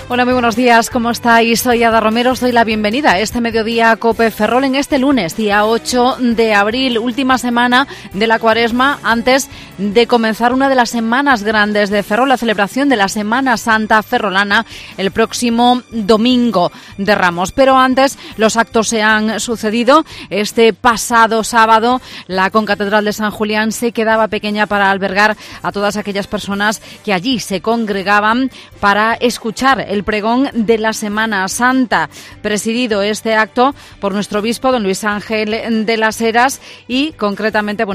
Hola, muy buenos días, ¿cómo estáis? Soy Ada Romero, os doy la bienvenida a este mediodía a COPE Ferrol en este lunes, día 8 de abril, última semana de la Cuaresma, antes de comenzar una de las semanas grandes de Ferrol, la celebración de la Semana Santa ferrolana el próximo domingo de Ramos. Pero antes, los actos se han sucedido. Este pasado sábado, la concatedral de San Julián se quedaba pequeña para albergar a todas aquellas personas que allí se congregaban para escuchar el pregón de la Semana Santa, presidido este acto por nuestro obispo, don Luis Ángel de las Heras, y concretamente,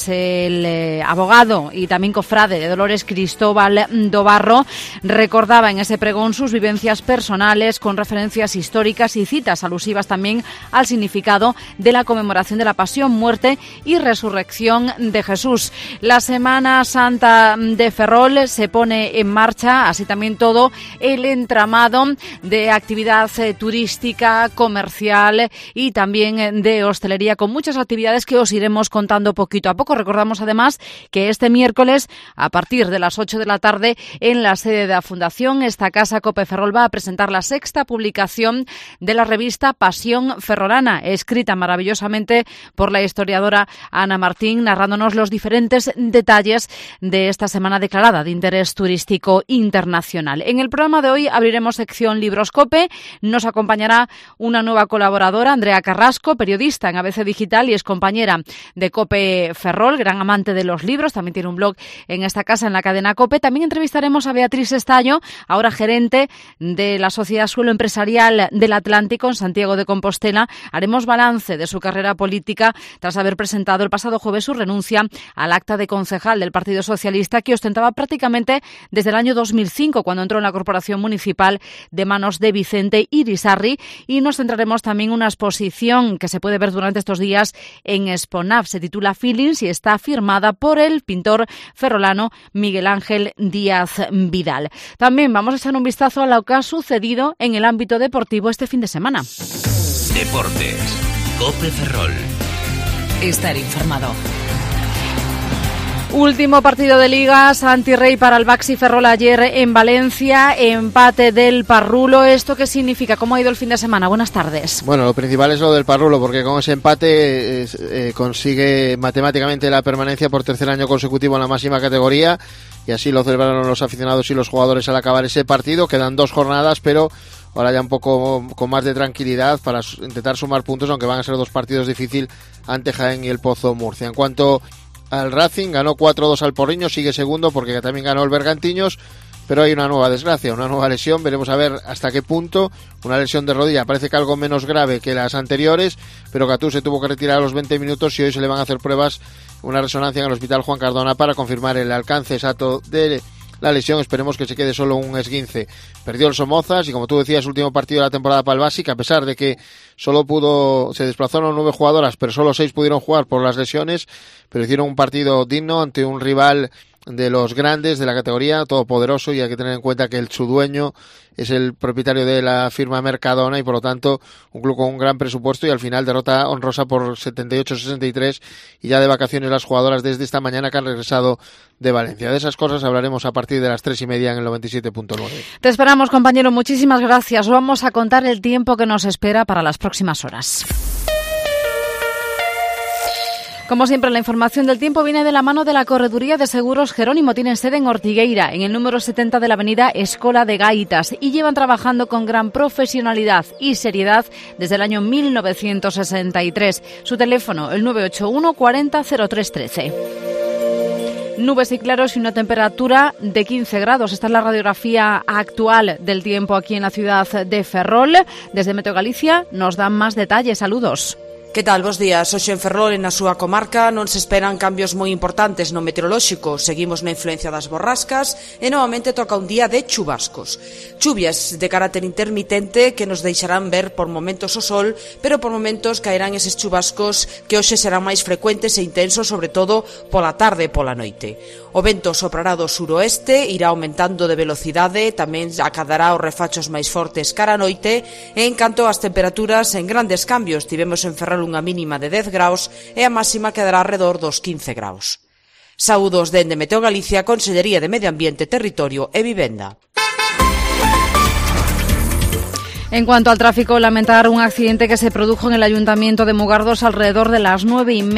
el abogado y también cofrade de Dolores, Cristóbal Dobarro, recordaba en ese pregón sus vivencias personales con referencias históricas y citas alusivas también al significado de la conmemoración de la pasión, muerte y resurrección de Jesús. La Semana Santa de Ferrol se pone en marcha, así también todo el entramado de actividad turística, comercial y también de hostelería, con muchas actividades que os iremos contando poquito a poco. Recordamos además que este miércoles, a partir de las 8 de la tarde, en la sede de la Fundación, esta casa COPE Ferrol va a presentar la 6ª publicación de la revista Pasión Ferrolana, escrita maravillosamente por la historiadora Ana Martín, narrándonos los diferentes detalles de esta semana declarada de interés turístico internacional. En el programa de hoy abriremos sección Libros COPE. Nos acompañará una nueva colaboradora, Andrea Carrasco, periodista en ABC Digital y es compañera de COPE Ferrol, gran amante de los libros. También tiene un blog en esta casa, en la cadena COPE. También entrevistaremos a Beatriz Estallo, ahora gerente de la Sociedad Suelo Empresarial del Atlántico en Santiago de Compostela. Haremos balance de su carrera política tras haber presentado el pasado jueves su renuncia al acta de concejal del Partido Socialista que ostentaba prácticamente desde el año 2005, cuando entró en la Corporación Municipal de manos de Vicente Irisarri, y nos centraremos también en una exposición que se puede ver durante estos días en Exponav. Se titula Feelings y está firmada por el pintor ferrolano Miguel Ángel Díaz Vidal. También vamos a echar un vistazo a lo que ha sucedido en el ámbito deportivo este fin de semana. Deportes. COPE Ferrol. Estar informado. Último partido de Liga, Santi Rey para el Baxi Ferrol ayer en Valencia, empate del Parrulo. ¿Esto qué significa? ¿Cómo ha ido el fin de semana? Buenas tardes. Bueno, lo principal es lo del Parrulo, porque con ese empate consigue matemáticamente la permanencia por tercer año consecutivo en la máxima categoría, y así lo celebraron los aficionados y los jugadores al acabar ese partido. Quedan 2 jornadas, pero ahora ya un poco con más de tranquilidad para intentar sumar puntos, aunque van a ser 2 partidos difíciles ante Jaén y el Pozo Murcia. En cuanto al Racing, ganó 4-2 al Porriño, sigue segundo porque también ganó el Bergantiños, pero hay una nueva desgracia, una nueva lesión. Veremos a ver hasta qué punto. Una lesión de rodilla, parece que algo menos grave que las anteriores, pero Catú se tuvo que retirar a los 20 minutos y hoy se le van a hacer pruebas, una resonancia en el Hospital Juan Cardona para confirmar el alcance exacto de la lesión. Esperemos que se quede solo un esguince. Perdió el Somozas y, como tú decías, último partido de la temporada para el Básica, a pesar de que se desplazaron 9 jugadoras, pero solo 6 pudieron jugar por las lesiones, pero hicieron un partido digno ante un rival de los grandes de la categoría, todopoderoso, y hay que tener en cuenta que su dueño es el propietario de la firma Mercadona y por lo tanto un club con un gran presupuesto, y al final derrota honrosa por 78-63 y ya de vacaciones las jugadoras desde esta mañana que han regresado de Valencia. De esas cosas hablaremos a partir de las 3:30 en el 97.9. Te esperamos, compañero, muchísimas gracias. Vamos a contar el tiempo que nos espera para las próximas horas. Como siempre, la información del tiempo viene de la mano de la Correduría de Seguros Jerónimo. Tienen sede en Ortigueira, en el número 70 de la avenida Escola de Gaitas, y llevan trabajando con gran profesionalidad y seriedad desde el año 1963. Su teléfono, el 981 40 03 13. Nubes y claros y una temperatura de 15 grados. Esta es la radiografía actual del tiempo aquí en la ciudad de Ferrol. Desde Meteo Galicia nos dan más detalles. Saludos. Que tal? Bos días. Hoxe en Ferrol e na súa comarca non se esperan cambios moi importantes no meteorolóxico. Seguimos na influencia das borrascas e novamente toca un día de chubascos. Chuvias de carácter intermitente que nos deixarán ver por momentos o sol, pero por momentos caerán eses chubascos que hoxe serán máis frecuentes e intensos, sobre todo pola tarde e pola noite. O vento soprará do suroeste, irá aumentando de velocidade, tamén acadará os refachos máis fortes cara a noite, e en canto ás temperaturas, en grandes cambios. Tivemos en Ferrol unha mínima de 10 graus e a máxima quedará alrededor dos 15 graus. Saúdos dende Meteo Galicia, Consellería de Medio Ambiente, Territorio e Vivenda. En cuanto al tráfico, lamentar un accidente que se produjo en el Ayuntamiento de Mugardos alrededor de las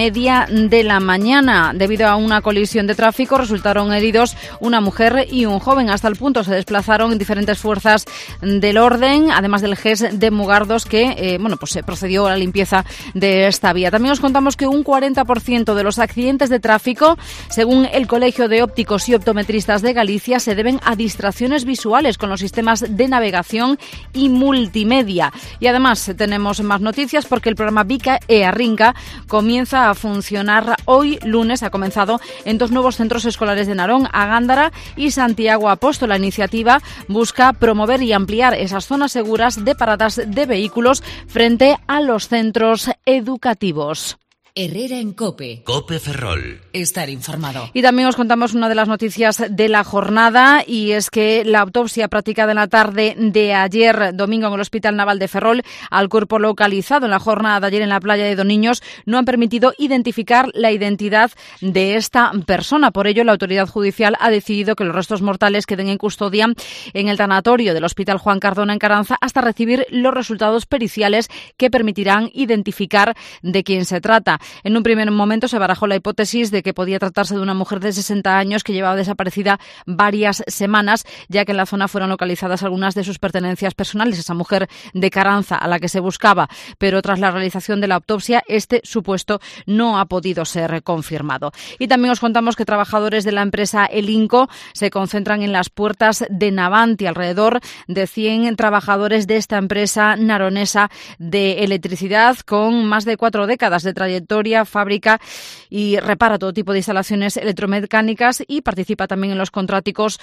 9:30 de la mañana. Debido a una colisión de tráfico resultaron heridos una mujer y un joven. Hasta el punto se desplazaron diferentes fuerzas del orden, además del GES de Mugardos, que se procedió a la limpieza de esta vía. También os contamos que un 40% de los accidentes de tráfico, según el Colegio de Ópticos y Optometristas de Galicia, se deben a distracciones visuales con los sistemas de navegación y multimedia. Y además tenemos más noticias porque el programa Bica e Arrinca comienza a funcionar hoy lunes. Ha comenzado en 2 nuevos centros escolares de Narón, Agándara y Santiago Apóstol. La iniciativa busca promover y ampliar esas zonas seguras de paradas de vehículos frente a los centros educativos. Herrera en COPE. COPE Ferrol. Estar informado. Y también os contamos una de las noticias de la jornada, y es que la autopsia practicada en la tarde de ayer domingo en el Hospital Naval de Ferrol al cuerpo localizado en la jornada de ayer en la playa de Doniños no han permitido identificar la identidad de esta persona. Por ello, la autoridad judicial ha decidido que los restos mortales queden en custodia en el tanatorio del Hospital Juan Cardona en Caranza hasta recibir los resultados periciales que permitirán identificar de quién se trata. En un primer momento se barajó la hipótesis de que podía tratarse de una mujer de 60 años que llevaba desaparecida varias semanas, ya que en la zona fueron localizadas algunas de sus pertenencias personales, esa mujer de Caranza a la que se buscaba. Pero tras la realización de la autopsia, este supuesto no ha podido ser confirmado. Y también os contamos que trabajadores de la empresa Elinco se concentran en las puertas de Navanti. Alrededor de 100 trabajadores de esta empresa naronesa de electricidad con más de 4 décadas de trayectoria, fábrica y repara todo tipo de instalaciones electromecánicas y participa también en los contratos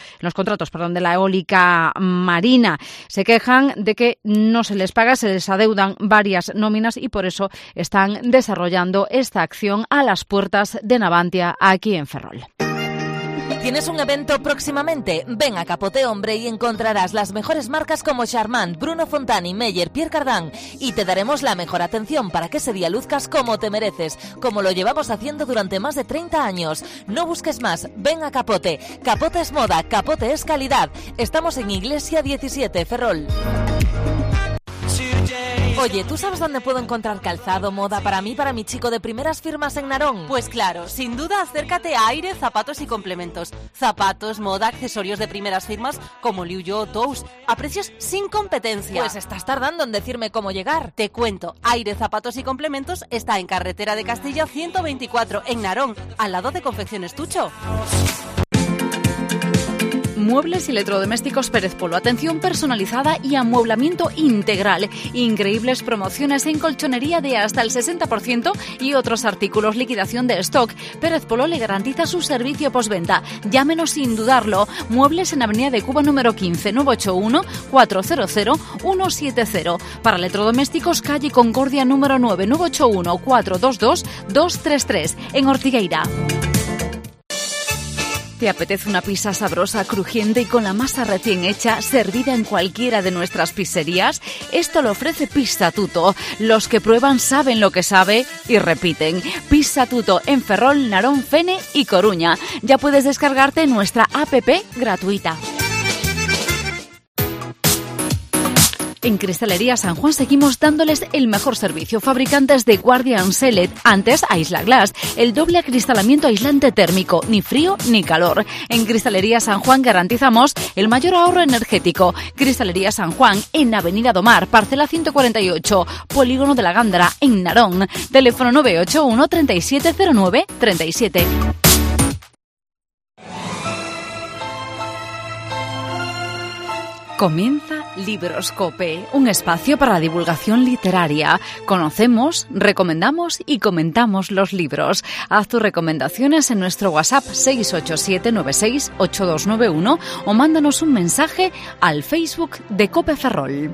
de la eólica marina. Se quejan de que no se les paga, se les adeudan varias nóminas y por eso están desarrollando esta acción a las puertas de Navantia aquí en Ferrol. ¿Tienes un evento próximamente? Ven a Capote Hombre y encontrarás las mejores marcas como Charmant, Bruno Fontani, Meyer, Pierre Cardin y te daremos la mejor atención para que ese día luzcas como te mereces, como lo llevamos haciendo durante más de 30 años. No busques más, ven a Capote. Capote es moda, Capote es calidad. Estamos en Iglesia 17, Ferrol. Oye, ¿tú sabes dónde puedo encontrar calzado, moda para mí, para mi chico de primeras firmas en Narón? Pues claro, sin duda acércate a Aire Zapatos y Complementos. Zapatos, moda, accesorios de primeras firmas como Liu Yo, Tous, a precios sin competencia. Pues estás tardando en decirme cómo llegar. Te cuento, Aire Zapatos y Complementos está en Carretera de Castilla 124, en Narón, al lado de Confecciones Tucho. Muebles y electrodomésticos Pérez Polo. Atención personalizada y amueblamiento integral. Increíbles promociones en colchonería de hasta el 60% y otros artículos. Liquidación de stock. Pérez Polo le garantiza su servicio postventa. Llámenos sin dudarlo. Muebles en Avenida de Cuba número 15, 981-400-170. Para electrodomésticos, calle Concordia número 9, 981-422-233 en Ortigueira. ¿Te apetece una pizza sabrosa, crujiente y con la masa recién hecha, servida en cualquiera de nuestras pizzerías? Esto lo ofrece Pizza Tuto. Los que prueban saben lo que sabe y repiten. Pizza Tuto en Ferrol, Narón, Fene y Coruña. Ya puedes descargarte nuestra app gratuita. En Cristalería San Juan seguimos dándoles el mejor servicio. Fabricantes de Guardian Select, antes Isla Glass, el doble acristalamiento aislante térmico, ni frío ni calor. En Cristalería San Juan garantizamos el mayor ahorro energético. Cristalería San Juan en Avenida Domar, parcela 148, Polígono de la Gándara, en Narón. Teléfono 981 3709 37. Comienza Libroscope, un espacio para la divulgación literaria. Conocemos, recomendamos y comentamos los libros. Haz tus recomendaciones en nuestro WhatsApp 687968291 o mándanos un mensaje al Facebook de Cope Ferrol.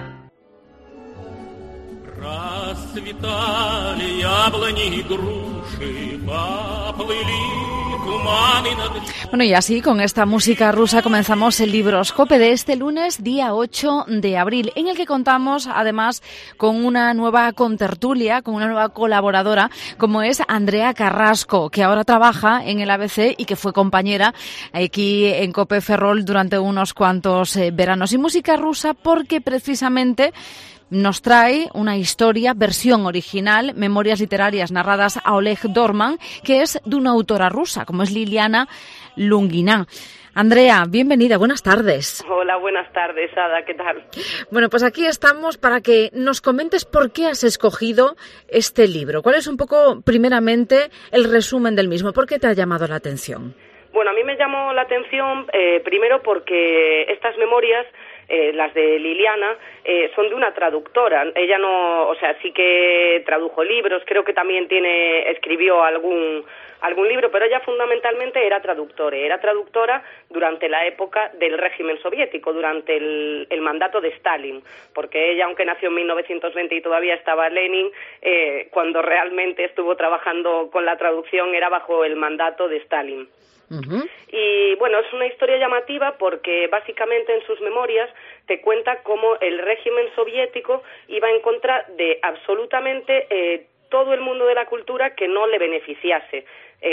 Расцветали яблони и груши, Bueno, y así, con esta música rusa, comenzamos el Libroscope de este lunes, día 8 de abril, en el que contamos, además, con una nueva contertulia, con una nueva colaboradora, como es Andrea Carrasco, que ahora trabaja en el ABC y que fue compañera aquí en COPE Ferrol durante unos cuantos veranos. Y música rusa porque, precisamente, nos trae una historia, versión original, memorias literarias narradas a Oleg Dorman, que es de una autora rusa, como es Liliana Lunguina. Andrea, bienvenida, buenas tardes. Hola, buenas tardes, Ada, ¿qué tal? Bueno, pues aquí estamos para que nos comentes por qué has escogido este libro. ¿Cuál es un poco, primeramente, el resumen del mismo? ¿Por qué te ha llamado la atención? Bueno, a mí me llamó la atención primero porque estas memorias, las de Liliana, son de una traductora. Ella no, o sea, sí que tradujo libros, creo que también escribió algún libro, pero ella fundamentalmente era traductora durante la época del régimen soviético, durante el mandato de Stalin, porque ella, aunque nació en 1920 y todavía estaba Lenin, cuando realmente estuvo trabajando con la traducción era bajo el mandato de Stalin. Uh-huh. Y bueno, es una historia llamativa porque básicamente en sus memorias te cuenta cómo el régimen soviético iba en contra de absolutamente todo el mundo de la cultura que no le beneficiase,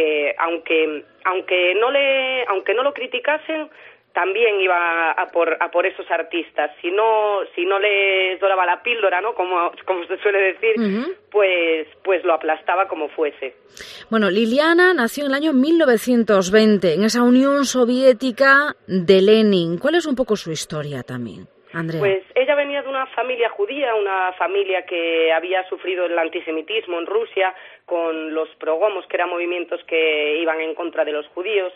aunque no lo criticasen, también iba a por esos artistas. Si no les doraba la píldora, ¿no? Como se suele decir, uh-huh, pues lo aplastaba como fuese. Bueno, Liliana nació en el año 1920 en esa Unión Soviética de Lenin. ¿Cuál es un poco su historia también, Andrea? Pues ella venía de una familia judía, una familia que había sufrido el antisemitismo en Rusia con los progomos, que eran movimientos que iban en contra de los judíos.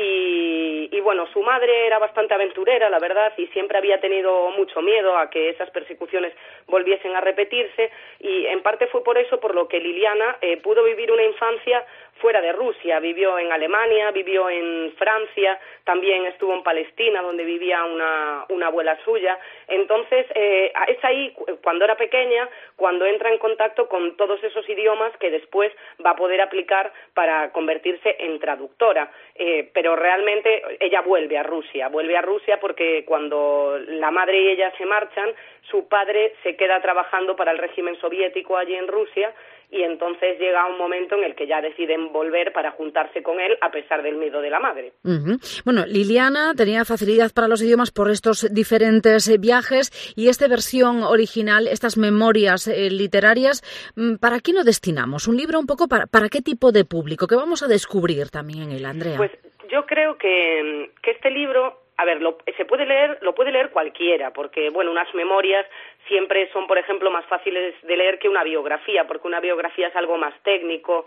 Y bueno, su madre era bastante aventurera, la verdad, y siempre había tenido mucho miedo a que esas persecuciones volviesen a repetirse, y en parte fue por eso por lo que Liliana pudo vivir una infancia fuera de Rusia. Vivió en Alemania, vivió en Francia, también estuvo en Palestina, donde vivía una abuela suya. Entonces, es ahí, cuando era pequeña, cuando entra en contacto con todos esos idiomas que después va a poder aplicar para convertirse en traductora. Pero realmente ella vuelve a Rusia porque cuando la madre y ella se marchan, su padre se queda trabajando para el régimen soviético allí en Rusia, y entonces llega un momento en el que ya deciden volver para juntarse con él a pesar del miedo de la madre. Uh-huh. Bueno, Liliana tenía facilidad para los idiomas por estos diferentes viajes, y esta versión original, estas memorias literarias, ¿para qué lo destinamos? ¿Un libro un poco para qué tipo de público? ¿Qué vamos a descubrir también en él, Andrea? Pues yo creo que este libro, a ver, lo puede leer cualquiera, porque bueno, unas memorias siempre son, por ejemplo, más fáciles de leer que una biografía, porque una biografía es algo más técnico,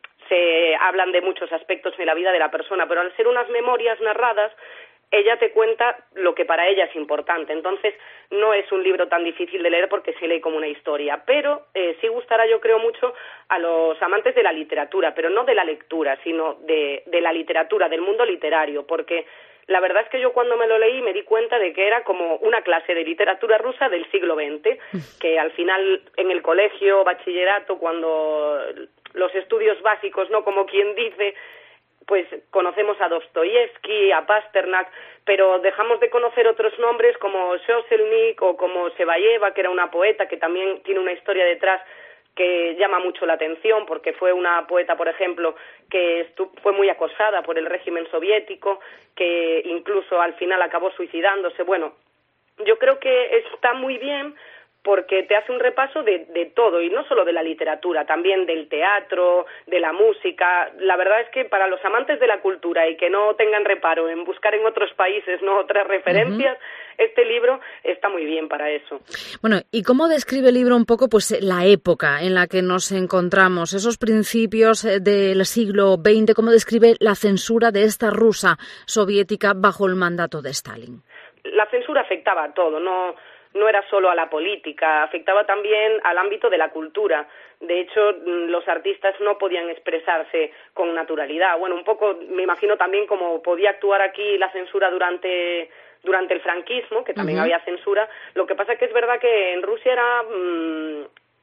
se hablan de muchos aspectos de la vida de la persona, pero al ser unas memorias narradas, ella te cuenta lo que para ella es importante. Entonces, no es un libro tan difícil de leer porque se lee como una historia, pero sí gustará, yo creo, mucho a los amantes de la literatura, pero no de la lectura, sino de la literatura, del mundo literario, porque la verdad es que yo cuando me lo leí me di cuenta de que era como una clase de literatura rusa del siglo XX, que al final en el colegio, bachillerato, cuando los estudios básicos, ¿no?, como quien dice, pues conocemos a Dostoyevsky, a Pasternak, pero dejamos de conocer otros nombres como Shoselnik o como Sevalleva, que era una poeta que también tiene una historia detrás que llama mucho la atención, porque fue una poeta, por ejemplo, que fue muy acosada por el régimen soviético, que incluso al final acabó suicidándose. Bueno, yo creo que está muy bien porque te hace un repaso de todo, y no solo de la literatura, también del teatro, de la música. La verdad es que para los amantes de la cultura y que no tengan reparo en buscar en otros países, ¿no?, otras referencias, este libro está muy bien para eso. Bueno, ¿y cómo describe el libro un poco pues la época en la que nos encontramos, esos principios del siglo XX? ¿Cómo describe la censura de esta Rusia soviética bajo el mandato de Stalin? La censura afectaba a todo, no era solo a la política, afectaba también al ámbito de la cultura. De hecho, los artistas no podían expresarse con naturalidad. Bueno, un poco, me imagino también cómo podía actuar aquí la censura durante el franquismo, que también había censura. Lo que pasa es que es verdad que en Rusia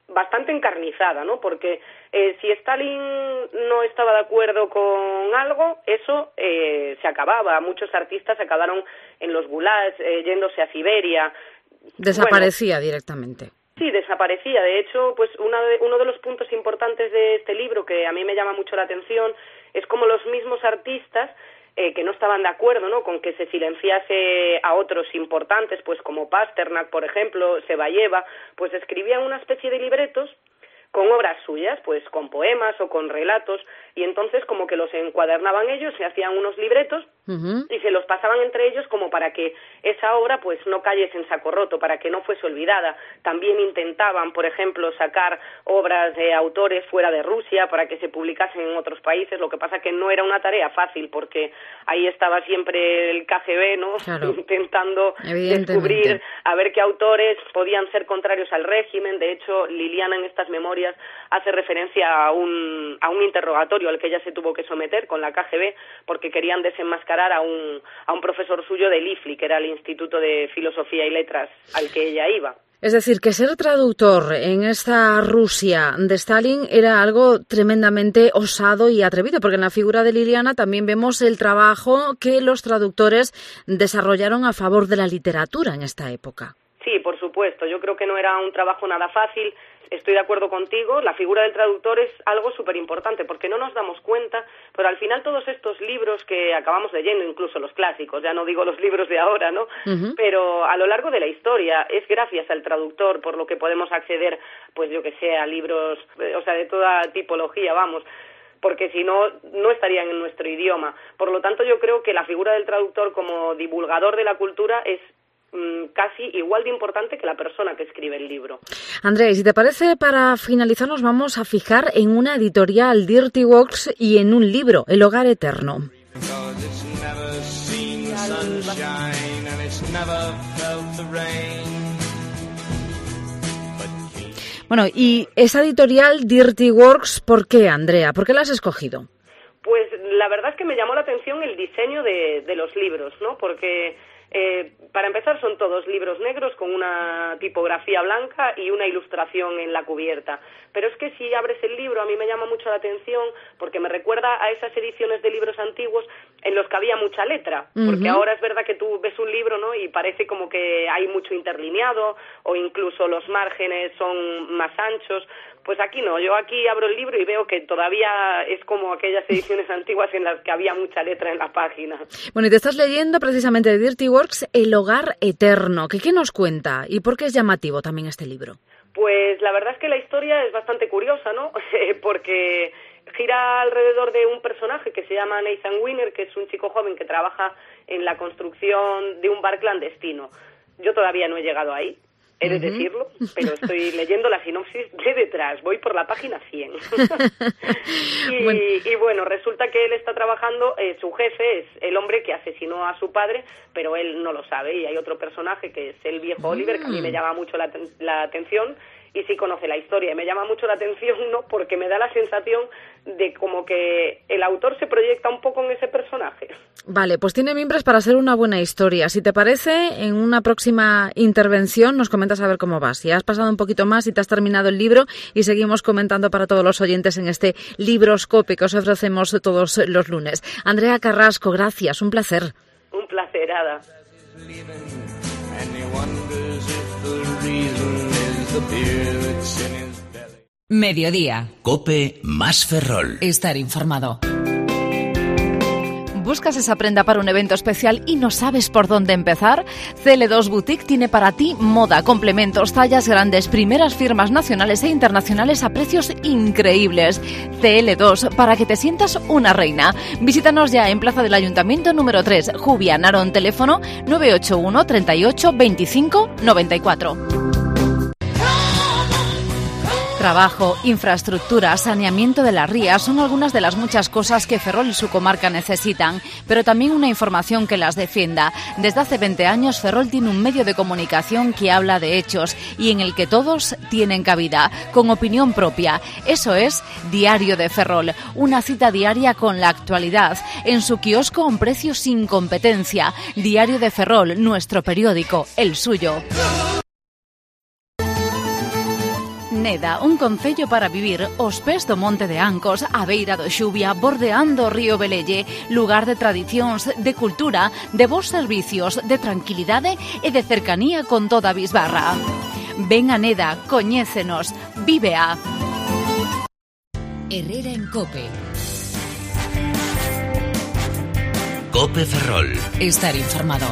bastante encarnizada, ¿no? Porque si Stalin no estaba de acuerdo con algo, eso se acababa. Muchos artistas acabaron en los gulags, yéndose a Siberia. Desaparecía directamente. Sí, desaparecía. De hecho, pues uno de los puntos importantes de este libro que a mí me llama mucho la atención es como los mismos artistas que no estaban de acuerdo, ¿no?, con que se silenciase a otros importantes, pues como Pasternak, por ejemplo, Seballeva, pues escribían una especie de libretos con obras suyas, pues con poemas o con relatos, y entonces como que los encuadernaban ellos, se hacían unos libretos y se los pasaban entre ellos como para que esa obra pues no cayese en saco roto, para que no fuese olvidada. También intentaban, por ejemplo, sacar obras de autores fuera de Rusia para que se publicasen en otros países, lo que pasa que no era una tarea fácil porque ahí estaba siempre el KGB, ¿no?, claro, intentando descubrir a ver qué autores podían ser contrarios al régimen. De hecho, Liliana en estas memorias hace referencia a un interrogatorio al que ella se tuvo que someter con la KGB porque querían desenmascarar a un profesor suyo del IFLI, que era el Instituto de Filosofía y Letras al que ella iba. Es decir, que ser traductor en esta Rusia de Stalin era algo tremendamente osado y atrevido, porque en la figura de Liliana también vemos el trabajo que los traductores desarrollaron a favor de la literatura en esta época. Sí, por supuesto. Yo creo que no era un trabajo nada fácil. Estoy de acuerdo contigo, la figura del traductor es algo súper importante porque no nos damos cuenta, pero al final todos estos libros que acabamos leyendo, incluso los clásicos, ya no digo los libros de ahora, ¿no? Pero a lo largo de la historia es gracias al traductor por lo que podemos acceder, pues yo que sé, a libros, o sea, de toda tipología, vamos, porque si no, no estarían en nuestro idioma. Por lo tanto, yo creo que la figura del traductor como divulgador de la cultura es casi igual de importante que la persona que escribe el libro. Andrea, si te parece, para finalizar nos vamos a fijar en una editorial, Dirty Works, y en un libro, El Hogar Eterno. Bueno, y esa editorial, Dirty Works, ¿por qué, Andrea? ¿Por qué la has escogido? Pues la verdad es que me llamó la atención el diseño de los libros, ¿no? Porque para empezar son todos libros negros con una tipografía blanca y una ilustración en la cubierta. Pero es que si abres el libro a mí me llama mucho la atención porque me recuerda a esas ediciones de libros antiguos en los que había mucha letra. Porque ahora es verdad que tú ves un libro, ¿no?, y parece como que hay mucho interlineado o incluso los márgenes son más anchos. Pues aquí no, yo aquí abro el libro y veo que todavía es como aquellas ediciones antiguas en las que había mucha letra en la página. Bueno, y te estás leyendo precisamente de Dirty Works El Hogar Eterno. ¿Qué nos cuenta y por qué es llamativo también este libro? Pues la verdad es que la historia es bastante curiosa, ¿no? Porque gira alrededor de un personaje que se llama Nathan Weiner, que es un chico joven que trabaja en la construcción de un bar clandestino. Yo todavía no he llegado ahí, he de decirlo, pero estoy leyendo la sinopsis de detrás, voy por la página 100. Y bueno, resulta que él está trabajando, su jefe es el hombre que asesinó a su padre, pero él no lo sabe, y hay otro personaje que es el viejo Oliver, que a mí me llama mucho la atención, y sí conoce la historia, y me llama mucho la atención, ¿no?, porque me da la sensación de como que el autor se proyecta un poco en ese personaje. Vale, pues tiene mimbres para ser una buena historia. Si te parece, en una próxima intervención nos comentas a ver cómo vas. Si has pasado un poquito más y te has terminado el libro, y seguimos comentando para todos los oyentes en este Libroscope que os ofrecemos todos los lunes. Andrea Carrasco, gracias, un placer. Un placer, Ada. Mediodía. COPE más Ferrol. Estar informado. ¿Buscas esa prenda para un evento especial y no sabes por dónde empezar? CL2 Boutique tiene para ti moda, complementos, tallas grandes, primeras firmas nacionales e internacionales a precios increíbles. CL2, para que te sientas una reina. Visítanos ya en Plaza del Ayuntamiento número 3, Jubia, Narón, teléfono 981 38 25 94. Trabajo, infraestructura, saneamiento de las rías son algunas de las muchas cosas que Ferrol y su comarca necesitan, pero también una información que las defienda. Desde hace 20 años Ferrol tiene un medio de comunicación que habla de hechos y en el que todos tienen cabida, con opinión propia. Eso es Diario de Ferrol, una cita diaria con la actualidad, en su kiosco a un precio sin competencia. Diario de Ferrol, nuestro periódico, el suyo. Neda, un concello para vivir aos pés do Monte de Ancos, a beira do Xubia, bordeando o río Velelle, lugar de tradicións, de cultura, de bons servicios, de tranquilidade e de cercanía con toda a bisbarra. Ven a Neda, coñécenos, vívea. Herrera en COPE. COPE Ferrol. Estar informado.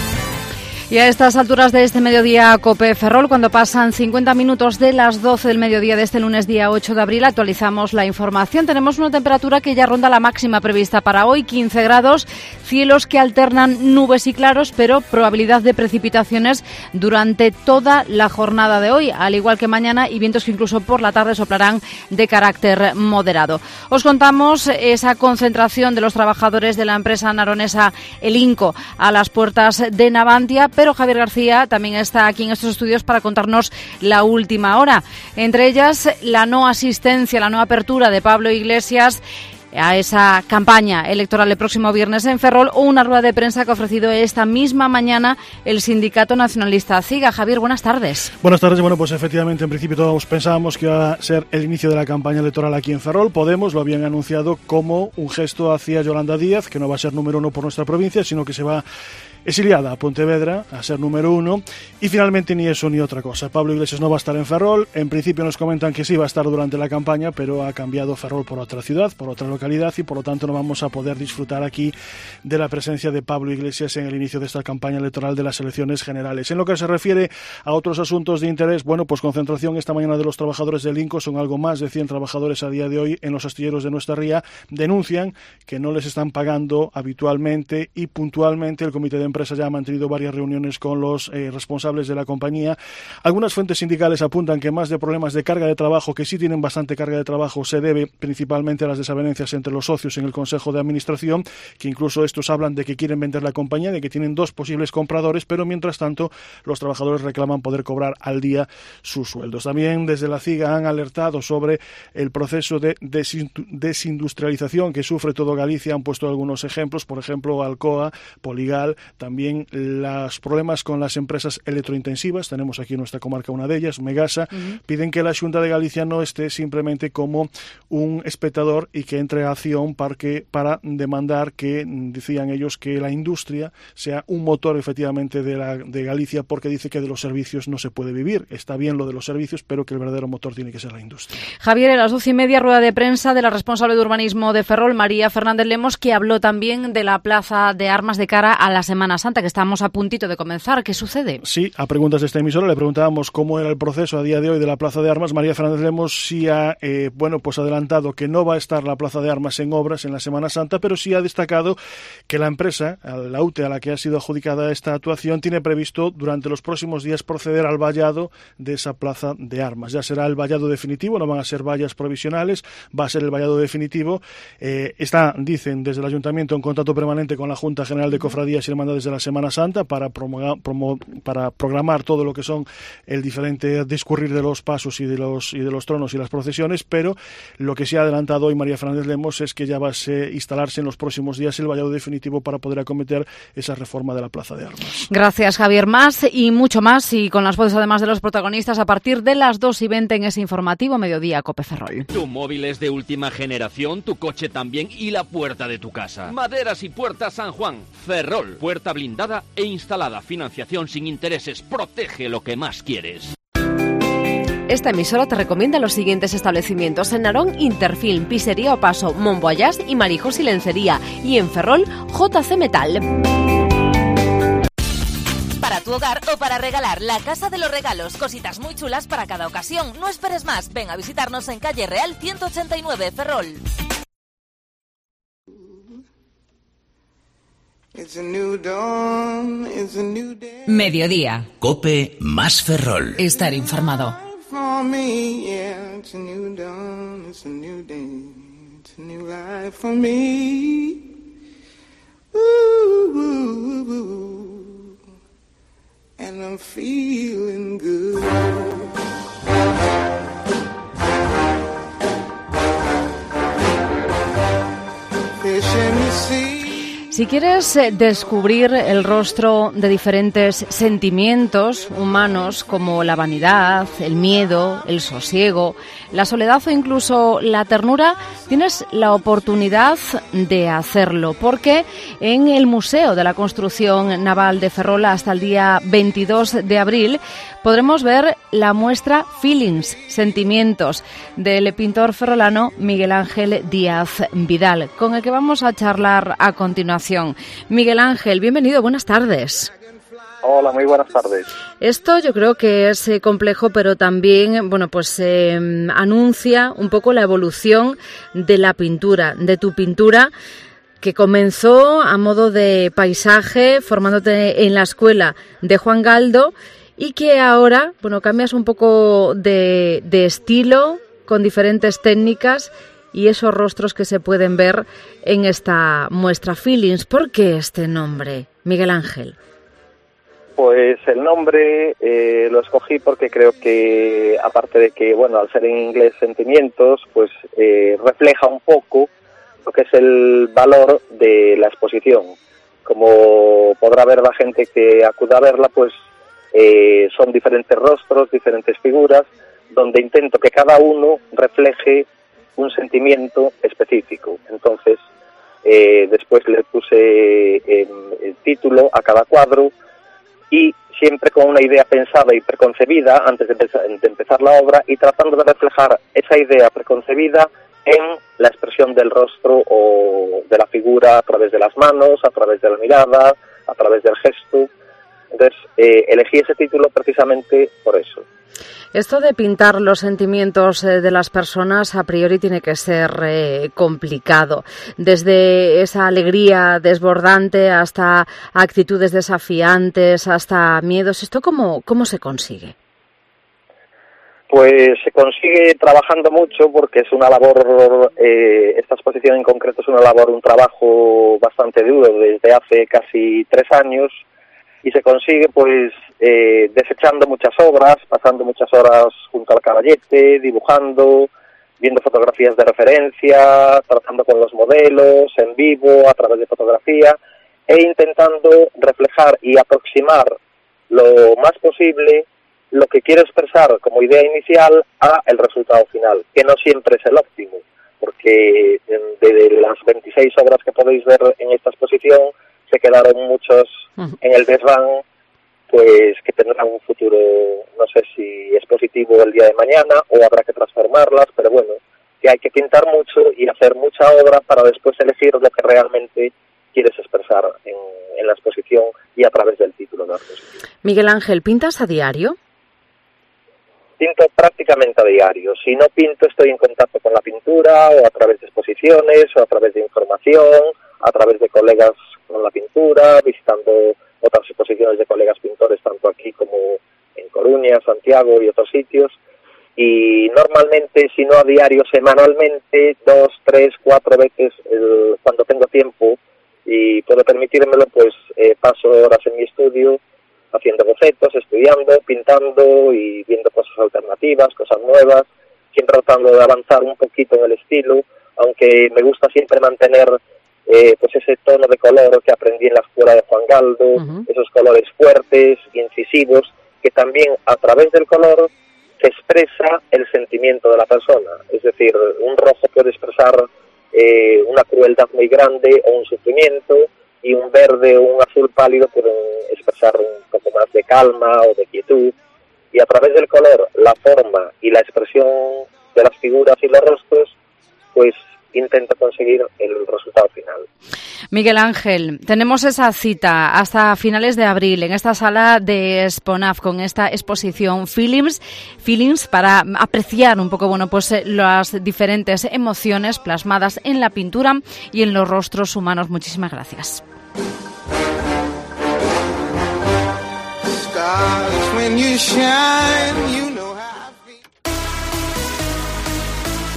Y a estas alturas de este mediodía COPE Ferrol, cuando pasan 50 minutos de las 12 del mediodía de este lunes día 8 de abril, actualizamos la información. Tenemos una temperatura que ya ronda la máxima prevista para hoy, 15 grados, cielos que alternan nubes y claros, pero probabilidad de precipitaciones durante toda la jornada de hoy, al igual que mañana, y vientos que incluso por la tarde soplarán de carácter moderado. Os contamos esa concentración de los trabajadores de la empresa naronesa El Inco a las puertas de Navantia, pero Javier García también está aquí en estos estudios para contarnos la última hora. Entre ellas, la no asistencia, la no apertura de Pablo Iglesias a esa campaña electoral el próximo viernes en Ferrol, o una rueda de prensa que ha ofrecido esta misma mañana el Sindicato Nacionalista CIGA. Javier, buenas tardes. Buenas tardes. Bueno, pues efectivamente, en principio todos pensábamos que iba a ser el inicio de la campaña electoral aquí en Ferrol. Podemos lo habían anunciado como un gesto hacia Yolanda Díaz, que no va a ser número 1 por nuestra provincia, sino que se va exiliada a Pontevedra a ser número 1, y finalmente ni eso ni otra cosa. Pablo Iglesias no va a estar en Ferrol. En principio nos comentan que sí va a estar durante la campaña, pero ha cambiado Ferrol por otra ciudad, por otra localidad, y por lo tanto no vamos a poder disfrutar aquí de la presencia de Pablo Iglesias en el inicio de esta campaña electoral de las elecciones generales. En lo que se refiere a otros asuntos de interés, bueno, pues concentración esta mañana de los trabajadores del Inco. Son algo más de 100 trabajadores a día de hoy en los astilleros de nuestra ría. Denuncian que no les están pagando habitualmente y puntualmente. El comité de empresa ya ha mantenido varias reuniones con los responsables de la compañía. Algunas fuentes sindicales apuntan que más de problemas de carga de trabajo, que sí tienen bastante carga de trabajo, se debe principalmente a las desavenencias entre los socios en el Consejo de Administración, que incluso estos hablan de que quieren vender la compañía, de que tienen 2 posibles compradores, pero mientras tanto los trabajadores reclaman poder cobrar al día sus sueldos. También desde la CIGA han alertado sobre el proceso de desindustrialización que sufre todo Galicia. Han puesto algunos ejemplos, por ejemplo Alcoa, Poligal, también los problemas con las empresas electrointensivas. Tenemos aquí en nuestra comarca una de ellas, Megasa. Piden que la Xunta de Galicia no esté simplemente como un espectador y que entre a acción para demandar que, decían ellos, que la industria sea un motor efectivamente de Galicia, porque dice que de los servicios no se puede vivir. Está bien lo de los servicios, pero que el verdadero motor tiene que ser la industria. Javier, a las 12:30, rueda de prensa de la responsable de urbanismo de Ferrol, María Fernández Lemos, que habló también de la plaza de armas de cara a la Semana Santa, que estamos a puntito de comenzar. ¿Qué sucede? Sí, a preguntas de esta emisora le preguntábamos cómo era el proceso a día de hoy de la plaza de armas. María Fernández Lemos sí ha pues adelantado que no va a estar la plaza de armas en obras en la Semana Santa, pero sí ha destacado que la empresa, la UTE, a la que ha sido adjudicada esta actuación, tiene previsto durante los próximos días proceder al vallado de esa plaza de armas. Ya será el vallado definitivo, no van a ser vallas provisionales, va a ser el vallado definitivo. Dicen desde el Ayuntamiento, en contacto permanente con la Junta General de Cofradías y Hermandades de la Semana Santa para programar todo lo que son el diferente discurrir de los pasos y de los tronos y las procesiones, pero lo que se ha adelantado hoy María Fernández Lemos es que ya va a instalarse en los próximos días el vallado definitivo para poder acometer esa reforma de la plaza de armas. Gracias, Javier. Más y mucho más, y con las voces además de los protagonistas, a partir de las 2:20 en ese informativo Mediodía COPE Ferrol. Tu móvil es de última generación, tu coche también y la puerta de tu casa. Maderas y Puertas San Juan, Ferrol, puerta blindada e instalada, financiación sin intereses, protege lo que más quieres. Esta emisora te recomienda los siguientes establecimientos: en Narón, Interfilm, Pizzería O Paso, Monboyás y Marijos y Lencería, y en Ferrol, JC Metal. Para tu hogar o para regalar, la Casa de los Regalos, cositas muy chulas para cada ocasión. No esperes más, ven a visitarnos en calle Real 189, Ferrol. Mediodía. COPE más Ferrol. Estar informado. For me, yeah, it's a new dawn, it's a new day, it's a new life for me. Ooh, ooh, ooh, and I'm feeling good. Fish in the sea. Si quieres descubrir el rostro de diferentes sentimientos humanos como la vanidad, el miedo, el sosiego, la soledad o incluso la ternura, tienes la oportunidad de hacerlo, porque en el Museo de la Construcción Naval de Ferrol hasta el día 22 de abril podremos ver la muestra Feelings, Sentimientos, del pintor ferrolano Miguel Ángel Díaz Vidal, con el que vamos a charlar a continuación. Miguel Ángel, bienvenido, buenas tardes. Hola, muy buenas tardes. Esto yo creo que es complejo, pero también, bueno, pues anuncia un poco la evolución de la pintura, de tu pintura, que comenzó a modo de paisaje, formándote en la escuela de Juan Galdo, y que ahora, bueno, cambias un poco de estilo, con diferentes técnicas y esos rostros que se pueden ver en esta muestra Feelings. ¿Por qué este nombre, Miguel Ángel? Pues el nombre lo escogí porque creo que, aparte de que, bueno, al ser en inglés Sentimientos, pues refleja un poco lo que es el valor de la exposición. Como podrá ver la gente que acuda a verla, pues son diferentes rostros, diferentes figuras, donde intento que cada uno refleje un sentimiento específico. Entonces, después le puse el título a cada cuadro, y siempre con una idea pensada y preconcebida antes de empezar la obra, y tratando de reflejar esa idea preconcebida en la expresión del rostro o de la figura, a través de las manos, a través de la mirada, a través del gesto. Entonces, elegí ese título precisamente por eso. Esto de pintar los sentimientos de las personas a priori tiene que ser complicado, desde esa alegría desbordante hasta actitudes desafiantes, hasta miedos. ¿Esto cómo se consigue? Pues se consigue trabajando mucho, porque es una labor, esta exposición en concreto es una labor, un trabajo bastante duro desde hace casi 3 años, y se consigue pues desechando muchas obras, pasando muchas horas junto al caballete, dibujando, viendo fotografías de referencia, tratando con los modelos en vivo, a través de fotografía, e intentando reflejar y aproximar lo más posible lo que quiero expresar como idea inicial a el resultado final, que no siempre es el óptimo, porque de las 26 obras que podéis ver en esta exposición, se quedaron muchos en el desván, pues que tendrán un futuro, no sé si es positivo el día de mañana o habrá que transformarlas, pero bueno, que hay que pintar mucho y hacer mucha obra para después elegir lo que realmente quieres expresar en la exposición y a través del título de la exposición. Miguel Ángel, ¿pintas a diario? Pinto prácticamente a diario. Si no pinto, estoy en contacto con la pintura, o a través de exposiciones, o a través de información, a través de colegas con la pintura, visitando otras exposiciones de colegas pintores, tanto aquí como en Coruña, Santiago y otros sitios. Y normalmente, si no a diario, semanalmente, 2, 3, 4 veces, cuando tengo tiempo y puedo permitírmelo, pues paso horas en mi estudio haciendo bocetos, estudiando, pintando y viendo cosas alternativas, cosas nuevas, siempre tratando de avanzar un poquito en el estilo, aunque me gusta siempre mantener pues ese tono de color que aprendí en la escuela de Juan Galdo, esos colores fuertes, incisivos, que también a través del color se expresa el sentimiento de la persona. Es decir, un rojo puede expresar una crueldad muy grande o un sufrimiento, y un verde o un azul pálido pueden expresar un poco más de calma o de quietud, y a través del color, la forma y la expresión de las figuras y los rostros, pues intento conseguir el resultado final. Miguel Ángel, tenemos esa cita hasta finales de abril en esta sala de Sponaf con esta exposición Feelings, para apreciar un poco, bueno, pues las diferentes emociones plasmadas en la pintura y en los rostros humanos. Muchísimas gracias.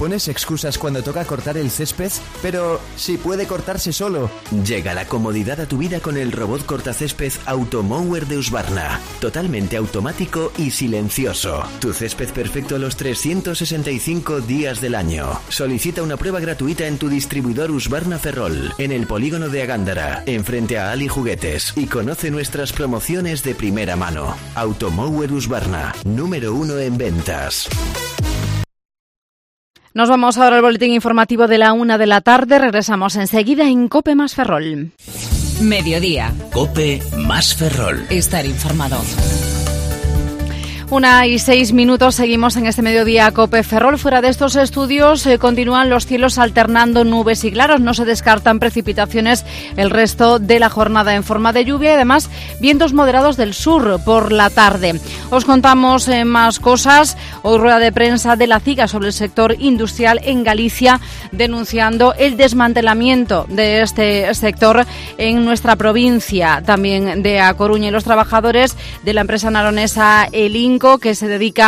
¿Pones excusas cuando toca cortar el césped? Pero si puede cortarse solo. Llega la comodidad a tu vida con el robot cortacésped Automower de Husqvarna. Totalmente automático y silencioso. Tu césped perfecto los 365 días del año. Solicita una prueba gratuita en tu distribuidor Husqvarna Ferrol, en el polígono de Agándara, enfrente a Ali Juguetes, y conoce nuestras promociones de primera mano. Automower Husqvarna, número 1 en ventas. Nos vamos ahora al boletín informativo de la 1 de la tarde. Regresamos enseguida en COPE más Ferrol. Mediodía. COPE más Ferrol. Estar informado. 1:06, seguimos en este mediodía COPE Ferrol. Fuera de estos estudios continúan los cielos alternando nubes y claros. No se descartan precipitaciones el resto de la jornada en forma de lluvia y además vientos moderados del sur por la tarde. Os contamos más cosas. Hoy rueda de prensa de la CIGA sobre el sector industrial en Galicia, denunciando el desmantelamiento de este sector en nuestra provincia, también de A Coruña, y los trabajadores de la empresa naronesa Elinco, que se dedica,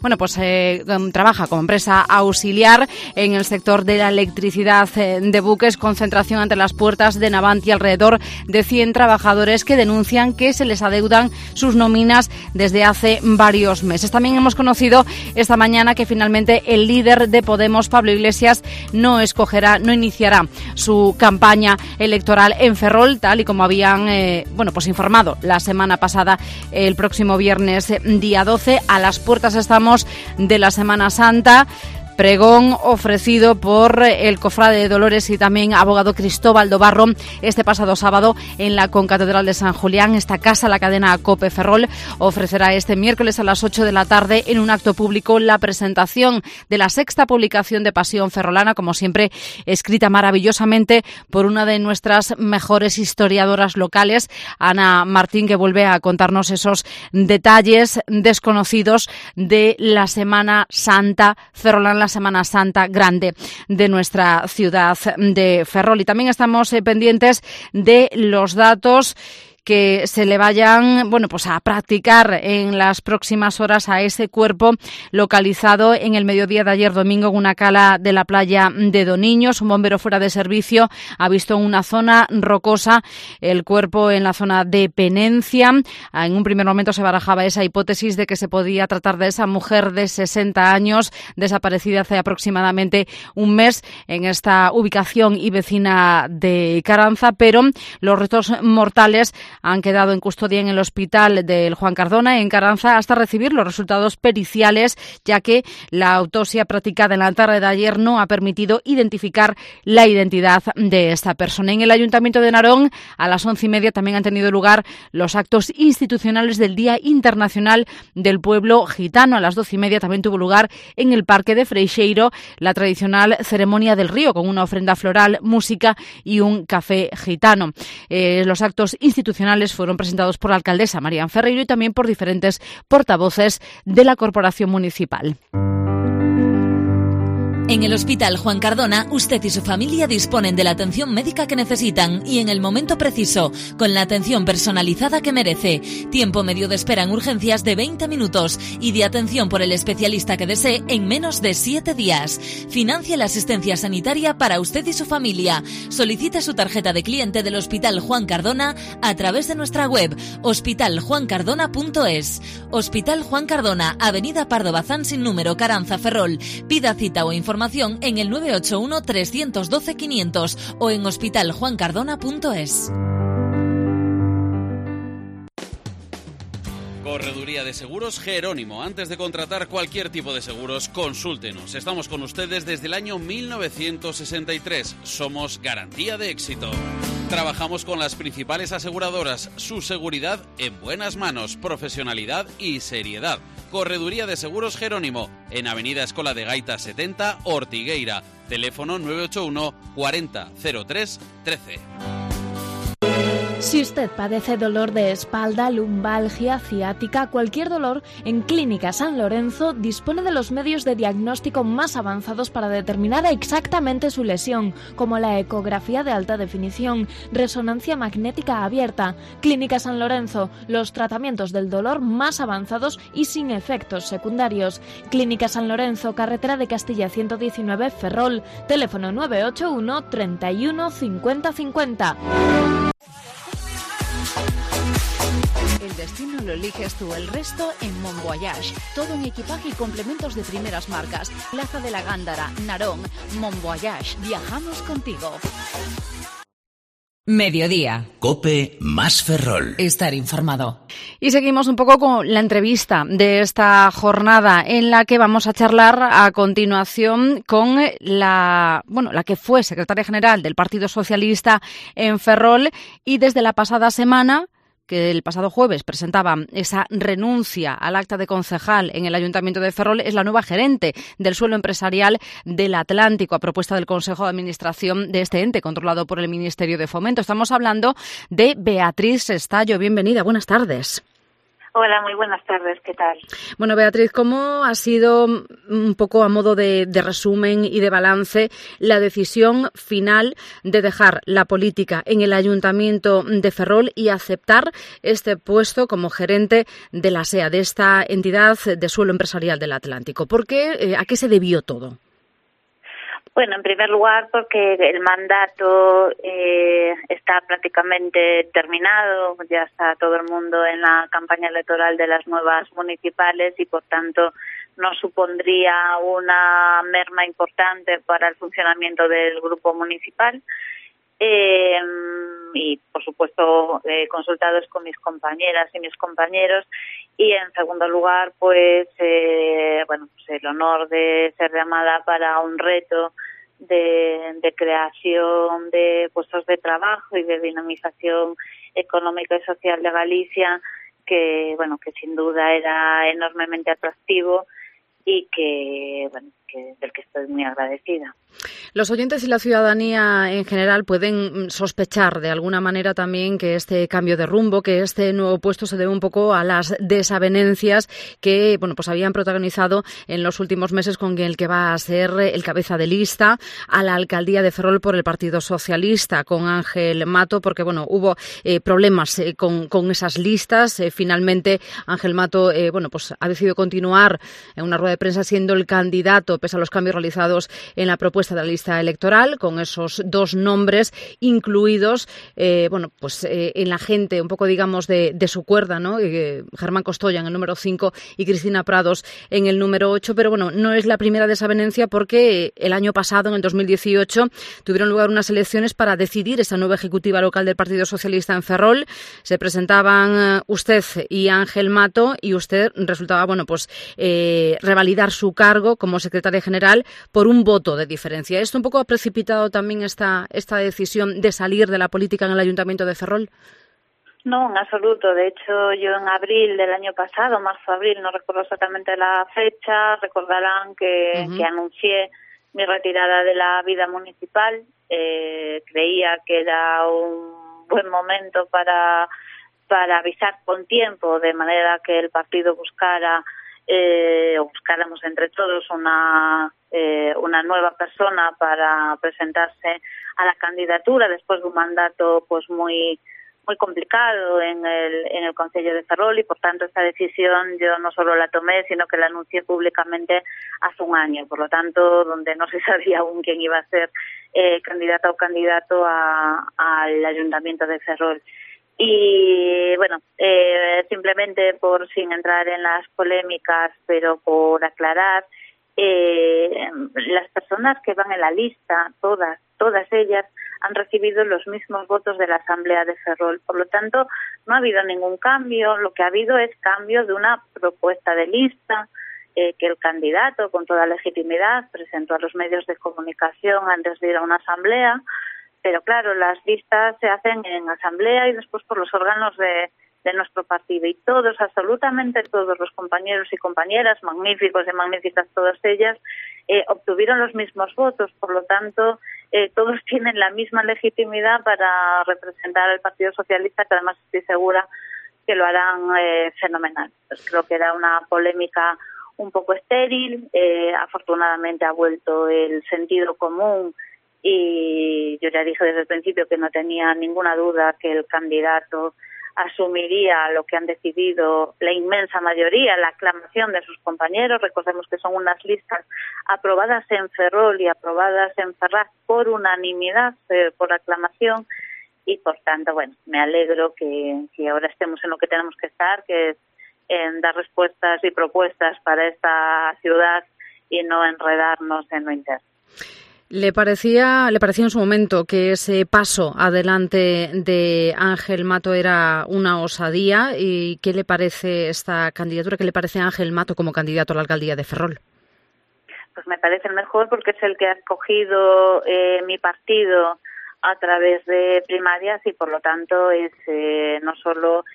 trabaja como empresa auxiliar en el sector de la electricidad de buques, concentración ante las puertas de Navanti, alrededor de 100 trabajadores que denuncian que se les adeudan sus nóminas desde hace varios meses. También hemos conocido esta mañana que finalmente el líder de Podemos, Pablo Iglesias, no iniciará su campaña electoral en Ferrol, tal y como habían informado la semana pasada. El próximo viernes, día 12, a las puertas estamos de la Semana Santa. Pregón ofrecido por el cofrade de Dolores y también abogado Cristóbal Dobarro este pasado sábado en la Concatedral de San Julián. Esta casa, la cadena COPE Ferrol, ofrecerá este miércoles a las 8 de la tarde en un acto público la presentación de la 6ª publicación de Pasión Ferrolana, como siempre escrita maravillosamente por una de nuestras mejores historiadoras locales, Ana Martín, que vuelve a contarnos esos detalles desconocidos de la Semana Santa ferrolana, la Semana Santa grande de nuestra ciudad de Ferrol. Y también estamos pendientes de los datos que se le vayan a practicar en las próximas horas a ese cuerpo localizado en el mediodía de ayer domingo en una cala de la playa de Doniños. Un bombero fuera de servicio ha visto en una zona rocosa el cuerpo en la zona de Penencia. En un primer momento se barajaba esa hipótesis de que se podía tratar de esa mujer de 60 años desaparecida hace aproximadamente un mes en esta ubicación y vecina de Caranza, pero los restos mortales han quedado en custodia en el hospital del Juan Cardona en Caranza hasta recibir los resultados periciales, ya que la autopsia practicada en la tarde de ayer no ha permitido identificar la identidad de esta persona. En el Ayuntamiento de Narón, a las 11:30 también han tenido lugar los actos institucionales del Día Internacional del Pueblo Gitano. A las 12:30 también tuvo lugar en el Parque de Freixeiro la tradicional ceremonia del río, con una ofrenda floral, música y un café gitano. Los actos institucionales fueron presentados por la alcaldesa Marian Ferreiro y también por diferentes portavoces de la corporación municipal. En el Hospital Juan Cardona, usted y su familia disponen de la atención médica que necesitan y en el momento preciso, con la atención personalizada que merece. Tiempo medio de espera en urgencias de 20 minutos y de atención por el especialista que desee en menos de 7 días. Financie la asistencia sanitaria para usted y su familia. Solicite su tarjeta de cliente del Hospital Juan Cardona a través de nuestra web hospitaljuancardona.es. Hospital Juan Cardona, Avenida Pardo Bazán sin número, Caranza, Ferrol. Pida cita o información en el 981 312 500 o en hospitaljuancardona.es. Correduría de Seguros Jerónimo. Antes de contratar cualquier tipo de seguros, consúltenos. Estamos con ustedes desde el año 1963. Somos garantía de éxito. Trabajamos con las principales aseguradoras. Su seguridad en buenas manos, profesionalidad y seriedad. Correduría de Seguros Jerónimo, en Avenida Escola de Gaita 70, Ortigueira. Teléfono 981 40 03 13. Si usted padece dolor de espalda, lumbalgia, ciática, cualquier dolor, en Clínica San Lorenzo dispone de los medios de diagnóstico más avanzados para determinar exactamente su lesión, como la ecografía de alta definición, resonancia magnética abierta. Clínica San Lorenzo, los tratamientos del dolor más avanzados y sin efectos secundarios. Clínica San Lorenzo, carretera de Castilla 119, Ferrol, teléfono 981 31 50 50. El destino lo eliges tú, el resto en Mon Voyage. Todo en equipaje y complementos de primeras marcas. Plaza de la Gándara, Narón, Mon Voyage. Viajamos contigo. Mediodía. COPE más Ferrol. Estar informado. Y seguimos un poco con la entrevista de esta jornada en la que vamos a charlar a continuación con la que fue secretaria general del Partido Socialista en Ferrol y desde la pasada semana, que el pasado jueves presentaba esa renuncia al acta de concejal en el Ayuntamiento de Ferrol, es la nueva gerente del suelo empresarial del Atlántico, a propuesta del Consejo de Administración de este ente, controlado por el Ministerio de Fomento. Estamos hablando de Beatriz Estallo. Bienvenida, buenas tardes. Hola, muy buenas tardes, ¿qué tal? Bueno, Beatriz, ¿cómo ha sido, un poco a modo de resumen y de balance, la decisión final de dejar la política en el Ayuntamiento de Ferrol y aceptar este puesto como gerente de la SEA, de esta entidad de suelo empresarial del Atlántico? ¿Por qué? ¿A qué se debió todo? Bueno, en primer lugar porque el mandato está prácticamente terminado, ya está todo el mundo en la campaña electoral de las nuevas municipales y por tanto no supondría una merma importante para el funcionamiento del grupo municipal. Y por supuesto consultados con mis compañeras y mis compañeros, y en segundo lugar pues el honor de ser llamada para un reto de creación de puestos de trabajo y de dinamización económica y social de Galicia, que sin duda era enormemente atractivo y del que estoy muy agradecida. Los oyentes y la ciudadanía en general pueden sospechar de alguna manera también que este cambio de rumbo, que este nuevo puesto se debe un poco a las desavenencias que habían protagonizado en los últimos meses con el que va a ser el cabeza de lista a la alcaldía de Ferrol por el Partido Socialista, con Ángel Mato, porque hubo problemas con esas listas. Finalmente Ángel Mato ha decidido continuar en una rueda de prensa siendo el candidato, pese a los cambios realizados en la propuesta de la lista electoral, con esos dos nombres incluidos en la gente un poco de su cuerda, ¿no? Germán Costoya en el número 5 y Cristina Prados en el número 8, pero no es la primera desavenencia, porque el año pasado, en el 2018, tuvieron lugar unas elecciones para decidir esa nueva ejecutiva local del Partido Socialista en Ferrol. Se presentaban usted y Ángel Mato, y usted resultaba revalidar su cargo como secretaria general por un voto de diferencia. ¿Esto un poco ha precipitado también esta decisión de salir de la política en el Ayuntamiento de Ferrol? No, en absoluto. De hecho, yo en abril del año pasado, marzo-abril, no recuerdo exactamente la fecha, recordarán que anuncié mi retirada de la vida municipal. Creía que era un buen momento para avisar con tiempo, de manera que el partido buscáramos entre todos una nueva persona para presentarse a la candidatura después de un mandato muy muy complicado en el Concello de Ferrol, y por tanto esta decisión yo no solo la tomé, sino que la anuncié públicamente hace un año. Por lo tanto, donde no se sabía aún quién iba a ser candidata o candidato al Ayuntamiento de Ferrol. Y simplemente sin entrar en las polémicas, pero por aclarar, las personas que van en la lista, todas ellas han recibido los mismos votos de la Asamblea de Ferrol. Por lo tanto, no ha habido ningún cambio. Lo que ha habido es cambio de una propuesta de lista que el candidato, con toda legitimidad, presentó a los medios de comunicación antes de ir a una asamblea. Pero claro, las listas se hacen en asamblea y después por los órganos de nuestro partido, y todos, absolutamente todos los compañeros y compañeras, magníficos y magníficas todas ellas, obtuvieron los mismos votos. Por lo tanto, todos tienen la misma legitimidad para representar al Partido Socialista, que además estoy segura que lo harán fenomenal. Pues creo que era una polémica un poco estéril, afortunadamente ha vuelto el sentido común y yo ya dije desde el principio que no tenía ninguna duda que el candidato asumiría lo que han decidido la inmensa mayoría, la aclamación de sus compañeros. Recordemos que son unas listas aprobadas en Ferrol y aprobadas en Ferraz por unanimidad, por aclamación, y por tanto, bueno, me alegro que ahora estemos en lo que tenemos que estar, que es en dar respuestas y propuestas para esta ciudad y no enredarnos en lo interno. ¿Le parecía en su momento que ese paso adelante de Ángel Mato era una osadía? ¿Y qué le parece esta candidatura? ¿Qué le parece a Ángel Mato como candidato a la alcaldía de Ferrol? Pues me parece el mejor porque es el que ha escogido mi partido a través de primarias y por lo tanto es no solo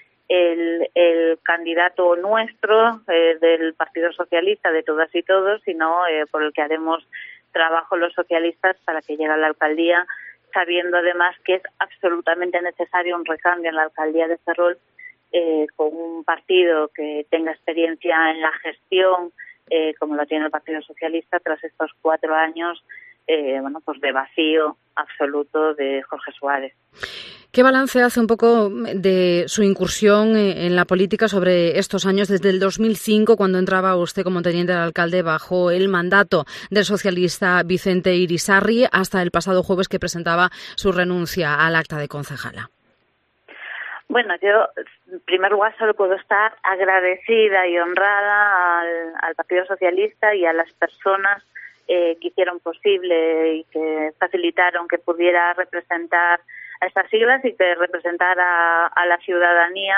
el candidato nuestro del Partido Socialista, de todas y todos, sino por el que haremos trabajo los socialistas para que llegue a la alcaldía, sabiendo además que es absolutamente necesario un recambio en la alcaldía de Ferrol, con un partido que tenga experiencia en la gestión, como lo tiene el Partido Socialista tras estos 4 años pues de vacío absoluto de Jorge Suárez. ¿Qué balance hace un poco de su incursión en la política sobre estos años, desde el 2005, cuando entraba usted como teniente de alcalde bajo el mandato del socialista Vicente Irisarri, hasta el pasado jueves que presentaba su renuncia al acta de concejala? Bueno, yo en primer lugar solo puedo estar agradecida y honrada al Partido Socialista y a las personas que hicieron posible y que facilitaron que pudiera representar a estas siglas y que representara a la ciudadanía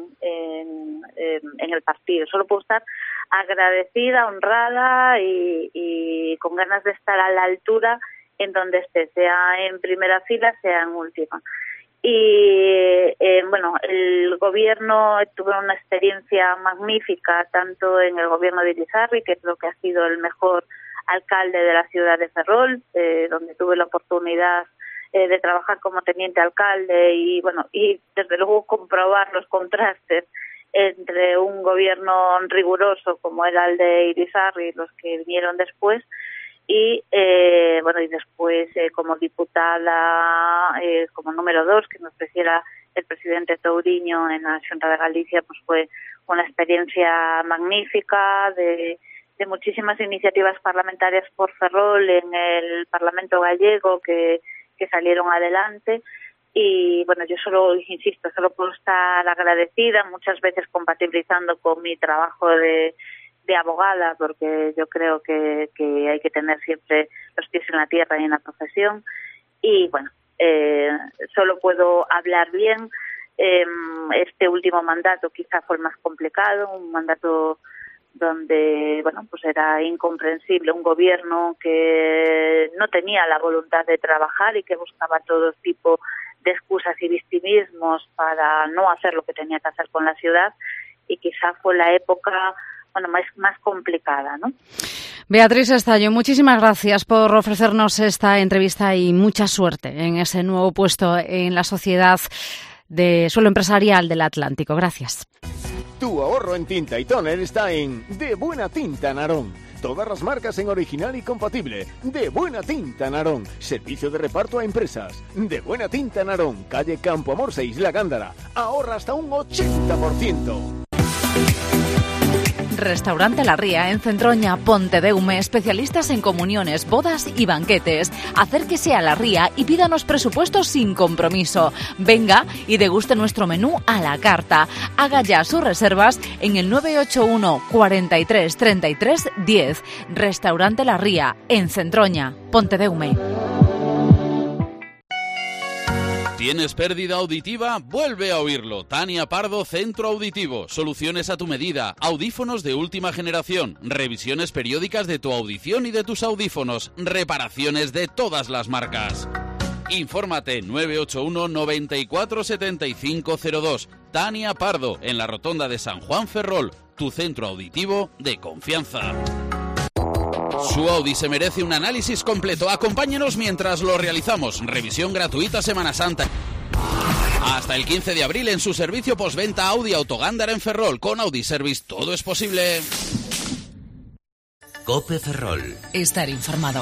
en el partido. Solo puedo estar agradecida, honrada y con ganas de estar a la altura en donde esté, sea en primera fila, sea en última. Y el gobierno tuvo una experiencia magnífica, tanto en el gobierno de Irisarri, que creo que ha sido el mejor alcalde de la ciudad de Ferrol, donde tuve la oportunidad de trabajar como teniente alcalde y desde luego comprobar los contrastes entre un gobierno riguroso como era el de Irisarri y los que vinieron después y después como diputada como número 2 que nos ofreciera el presidente Touriño en la Xunta de Galicia, pues fue una experiencia magnífica de muchísimas iniciativas parlamentarias por Ferrol en el Parlamento gallego que salieron adelante y yo solo puedo estar agradecida, muchas veces compatibilizando con mi trabajo de abogada, porque yo creo que hay que tener siempre los pies en la tierra y en la profesión y solo puedo hablar bien. Este último mandato quizá fue el más complicado, un mandato donde era incomprensible un gobierno que no tenía la voluntad de trabajar y que buscaba todo tipo de excusas y victimismos para no hacer lo que tenía que hacer con la ciudad y quizá fue la época más complicada, ¿no? Beatriz Estallo, muchísimas gracias por ofrecernos esta entrevista y mucha suerte en ese nuevo puesto en la Sociedad de Suelo Empresarial del Atlántico. Gracias. Tu ahorro en tinta y tóner está en De Buena Tinta Narón. Todas las marcas en original y compatible. De Buena Tinta Narón. Servicio de reparto a empresas. De Buena Tinta Narón. Calle Campo Amor 6, La Gándara. Ahorra hasta un 80%. Restaurante La Ría en Centroña, Pontedeume, especialistas en comuniones, bodas y banquetes. Acérquese a La Ría y pídanos presupuestos sin compromiso. Venga y deguste nuestro menú a la carta. Haga ya sus reservas en el 981 43 33 10. Restaurante La Ría en Centroña, Pontedeume. ¿Tienes pérdida auditiva? Vuelve a oírlo. Tania Pardo, Centro Auditivo. Soluciones a tu medida. Audífonos de última generación. Revisiones periódicas de tu audición y de tus audífonos. Reparaciones de todas las marcas. Infórmate 981 94 7502. Tania Pardo, en la Rotonda de San Juan Ferrol. Tu centro auditivo de confianza. Su Audi se merece un análisis completo. Acompáñenos mientras lo realizamos. Revisión gratuita Semana Santa. Hasta el 15 de abril en su servicio postventa Audi Autogándara en Ferrol. Con Audi Service todo es posible. COPE Ferrol. Estar informado.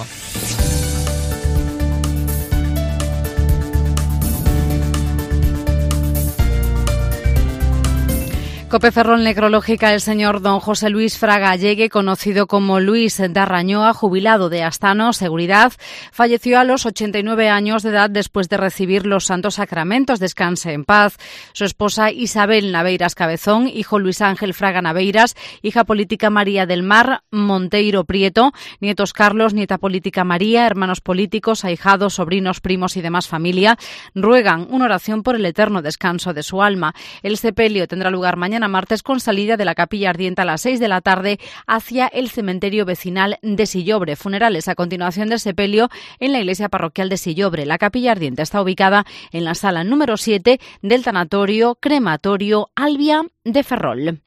COPE Ferrol necrológica, el señor don José Luis Fraga Llegue, conocido como Luis Darrañoa, jubilado de Astano Seguridad, falleció a los 89 años de edad después de recibir los santos sacramentos. Descanse en paz. Su esposa Isabel Naveiras Cabezón, hijo Luis Ángel Fraga Naveiras, hija política María del Mar Monteiro Prieto, nietos Carlos, nieta política María, hermanos políticos, ahijados, sobrinos, primos y demás familia, ruegan una oración por el eterno descanso de su alma. El sepelio tendrá lugar mañana martes con salida de la Capilla Ardiente a las 6 de la tarde hacia el cementerio vecinal de Sillobre. Funerales a continuación del sepelio en la iglesia parroquial de Sillobre. La Capilla Ardiente está ubicada en la sala número 7 del tanatorio crematorio Albia de Ferrol.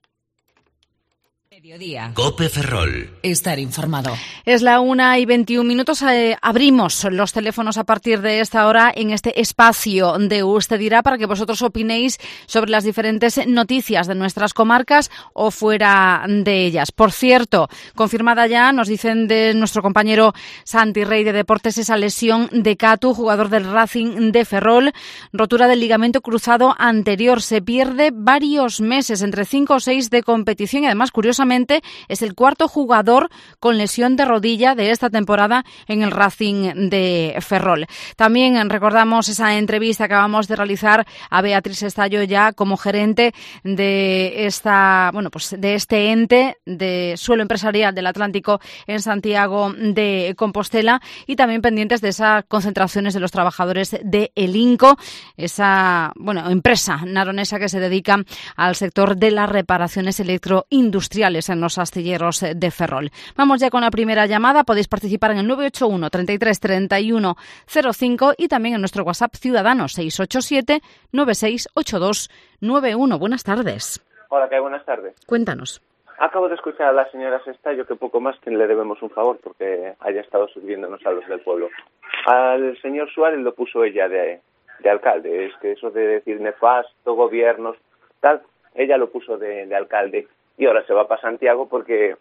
Mediodía. COPE Ferrol. Estar informado. Es la 1:21. Abrimos los teléfonos a partir de esta hora en este espacio de Usted Dirá para que vosotros opinéis sobre las diferentes noticias de nuestras comarcas o fuera de ellas. Por cierto, confirmada ya, nos dicen de nuestro compañero Santi Rey de Deportes, esa lesión de Catu, jugador del Racing de Ferrol, rotura del ligamento cruzado anterior. Se pierde varios meses, entre 5 o 6 de competición y además, curiosamente, es el cuarto jugador con lesión de rodilla de esta temporada en el Racing de Ferrol. También recordamos esa entrevista que acabamos de realizar a Beatriz Estallo ya como gerente de de este ente de suelo empresarial del Atlántico en Santiago de Compostela, y también pendientes de esas concentraciones de los trabajadores de El Inco, esa empresa naronesa que se dedica al sector de las reparaciones electroindustriales en los astilleros de Ferrol. Vamos ya con la primera llamada. Podéis participar en el 981 33 31 05 y también en nuestro WhatsApp ciudadano 687 9682 91. Buenas tardes. Hola, ¿qué? Buenas tardes. Cuéntanos. Acabo de escuchar a la señora Sestallo que poco más que le debemos un favor porque haya estado sirviéndonos a los del pueblo. Al señor Suárez lo puso ella de alcalde. Es que eso de decir nefasto, gobiernos, tal, ella lo puso de alcalde. Y ahora se va para Santiago porque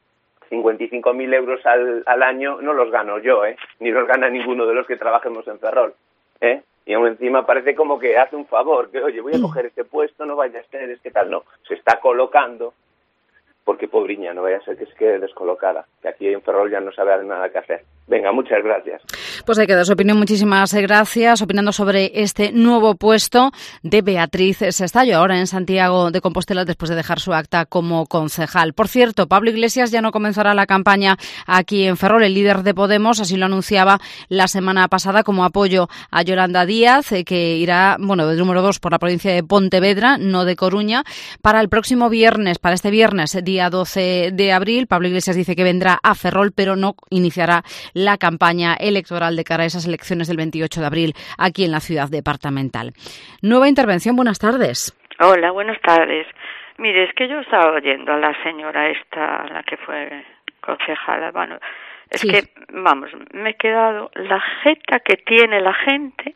55.000 euros al año no los gano yo, ni los gana ninguno de los que trabajemos en Ferrol, Y aún encima parece como que hace un favor, que oye, voy a coger este puesto, no vaya a ser, es que tal, no. Se está colocando, porque pobriña, no vaya a ser que se quede descolocada, que aquí en Ferrol ya no sabe nada que hacer. Venga, muchas gracias. Pues ahí queda su opinión. Muchísimas gracias. Opinando sobre este nuevo puesto de Beatriz Sestallo, ahora en Santiago de Compostela, después de dejar su acta como concejal. Por cierto, Pablo Iglesias ya no comenzará la campaña aquí en Ferrol. El líder de Podemos así lo anunciaba la semana pasada como apoyo a Yolanda Díaz, que irá, de número 2 por la provincia de Pontevedra, no de Coruña, para el próximo viernes, para este viernes, día 12 de abril. Pablo Iglesias dice que vendrá a Ferrol, pero no iniciará la campaña electoral de cara a esas elecciones del 28 de abril aquí en la ciudad departamental. Nueva intervención, buenas tardes. Hola, buenas tardes. Mire, es que yo estaba oyendo a la señora esta, la que fue concejala, sí. Que, me he quedado la jeta que tiene la gente,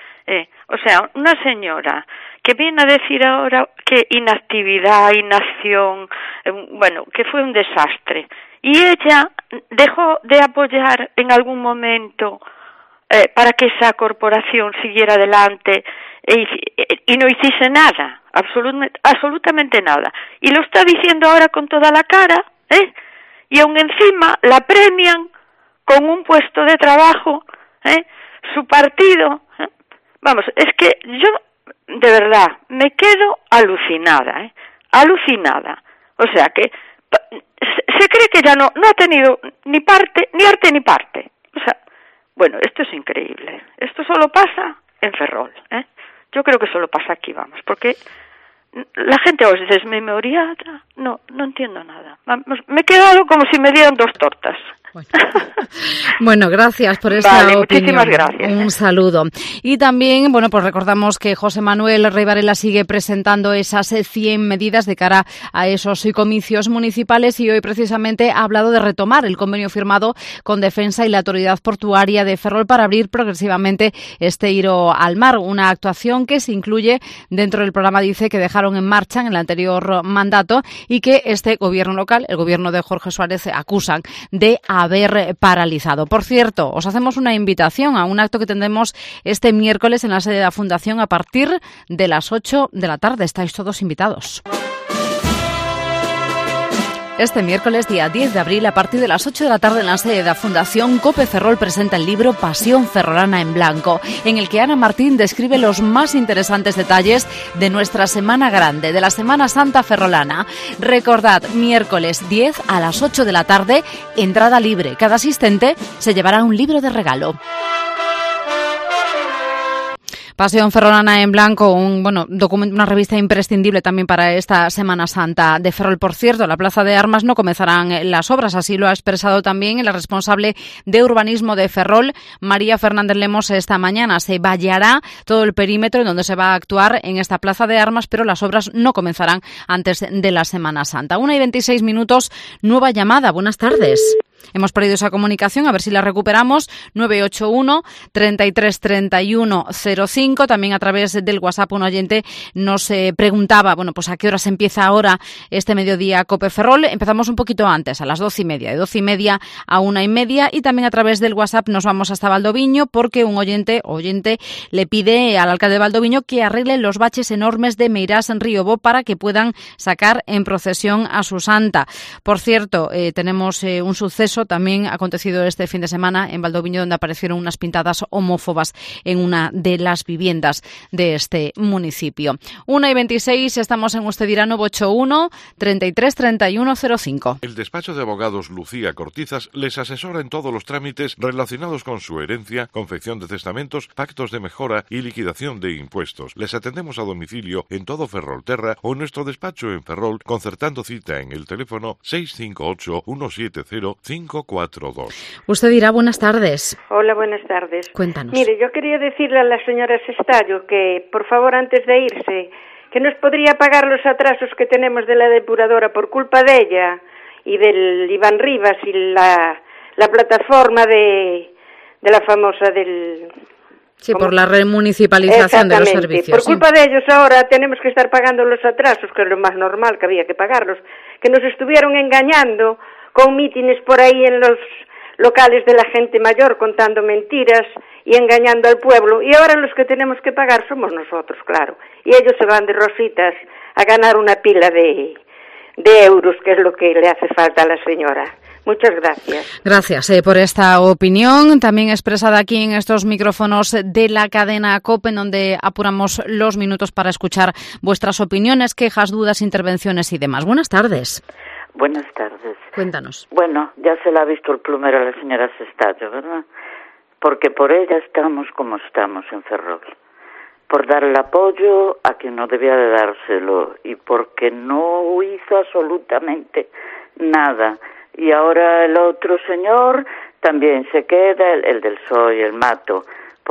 una señora que viene a decir ahora que inactividad, inacción, que fue un desastre. Y ella dejó de apoyar en algún momento para que esa corporación siguiera adelante y no hiciese nada, absolutamente nada. Y lo está diciendo ahora con toda la cara, y aún encima la premian con un puesto de trabajo, su partido. Es que yo, de verdad, me quedo alucinada, alucinada. O sea que se cree que ya no ha tenido ni arte ni parte. Esto es increíble. Esto solo pasa en Ferrol, Yo creo que solo pasa aquí, porque la gente os desmemoriada, no entiendo nada. Me he quedado como si me dieran dos tortas. Bueno, gracias por esta opinión. Muchísimas gracias. Un saludo. Y también, bueno, pues recordamos que José Manuel Rey Varela sigue presentando esas 100 medidas de cara a esos comicios municipales y hoy precisamente ha hablado de retomar el convenio firmado con Defensa y la Autoridad Portuaria de Ferrol para abrir progresivamente este Iro al mar, una actuación que se incluye dentro del programa, dice, que dejaron en marcha en el anterior mandato y que este gobierno local, el gobierno de Jorge Suárez, acusan de haber paralizado. Por cierto, os hacemos una invitación a un acto que tendremos este miércoles en la sede de la Fundación a partir de las 8 de la tarde. Estáis todos invitados. Este miércoles, día 10 de abril, a partir de las 8 de la tarde en la sede de la Fundación, COPE Ferrol presenta el libro Pasión Ferrolana en Blanco, en el que Ana Martín describe los más interesantes detalles de nuestra Semana Grande, de la Semana Santa Ferrolana. Recordad, miércoles 10 a las 8 de la tarde, entrada libre. Cada asistente se llevará un libro de regalo. Pasión Ferrolana en Blanco, una revista imprescindible también para esta Semana Santa de Ferrol. Por cierto, en la Plaza de Armas no comenzarán las obras, así lo ha expresado también la responsable de urbanismo de Ferrol, María Fernández Lemos, esta mañana. Se vallará todo el perímetro en donde se va a actuar en esta Plaza de Armas, pero las obras no comenzarán antes de la Semana Santa. 1:26, nueva llamada. Buenas tardes. Hemos perdido esa comunicación, a ver si la recuperamos. 981 33 31 05. También a través del WhatsApp un oyente nos preguntaba, pues a qué hora se empieza ahora este mediodía COPE Ferrol. Empezamos un poquito antes, a las 12:30, de 12:30 a 1:30. Y también a través del WhatsApp nos vamos hasta Valdoviño porque un oyente le pide al alcalde de Valdoviño que arregle los baches enormes de Meirás en Río Bo para que puedan sacar en procesión a su santa. Por cierto, tenemos un suceso también acontecido este fin de semana en Valdoviño, donde aparecieron unas pintadas homófobas en una de las viviendas de este municipio. 1:26, estamos en Usted dirá 981 33 31 05. El despacho de abogados Lucía Cortizas les asesora en todos los trámites relacionados con su herencia, confección de testamentos, pactos de mejora y liquidación de impuestos. Les atendemos a domicilio en todo Ferrolterra o en nuestro despacho en Ferrol, concertando cita en el teléfono 658 170 542. Usted dirá, buenas tardes. Hola, buenas tardes. Cuéntanos. Mire, yo quería decirle a la señora Sestallo que, por favor, antes de irse, que nos podría pagar los atrasos que tenemos de la depuradora por culpa de ella y del Iván Rivas y la plataforma de la famosa del... Sí, ¿cómo? Por la remunicipalización de los servicios. Por culpa de ellos ahora tenemos que estar pagando los atrasos, que es lo más normal que había que pagarlos, que nos estuvieron engañando con mítines por ahí en los locales de la gente mayor, contando mentiras y engañando al pueblo. Y ahora los que tenemos que pagar somos nosotros, claro. Y ellos se van de rositas a ganar una pila de euros, que es lo que le hace falta a la señora. Muchas gracias. Gracias por esta opinión, también expresada aquí en estos micrófonos de la cadena COPE, en donde apuramos los minutos para escuchar vuestras opiniones, quejas, dudas, intervenciones y demás. Buenas tardes. Buenas tardes. Cuéntanos. Bueno, ya se la ha visto el plumero a la señora Sestallo, ¿verdad? Porque por ella estamos como estamos en Ferrol. Por dar el apoyo a quien no debía de dárselo y porque no hizo absolutamente nada. Y ahora el otro señor también se queda, el del PSOE, el Mato,